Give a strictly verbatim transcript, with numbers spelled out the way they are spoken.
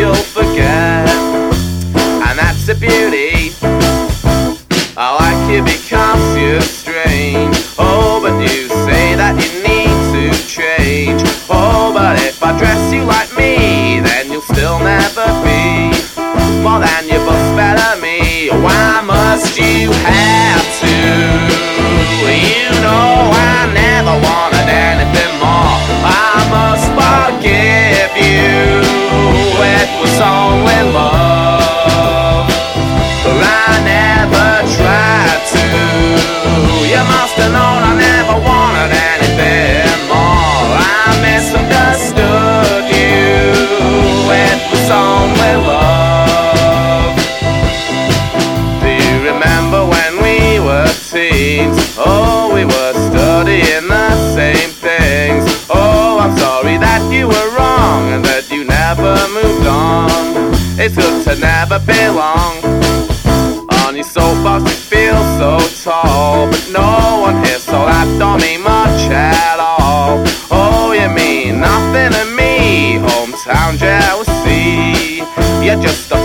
you'll forget, and that's a beauty. I like you because you're strange. Oh, but you say that you need to change. Oh, but if I dress you like me, then you'll still never be more than your bus fare to me. Why must you have to? You know I never wanted anything more. I must forgive you. It was only love, but I never tried to. You must have known I never wanted anything more. I misunderstood you. It was only love. Do you remember when we were teens? Oh, we were studying the same things. Oh, I'm sorry that you were wrong and that you never moved on. It's good to never be long. On your soapbox you feel so tall, but no one here, so that don't mean much at all. Oh, you mean nothing to me, hometown jealousy. You're just a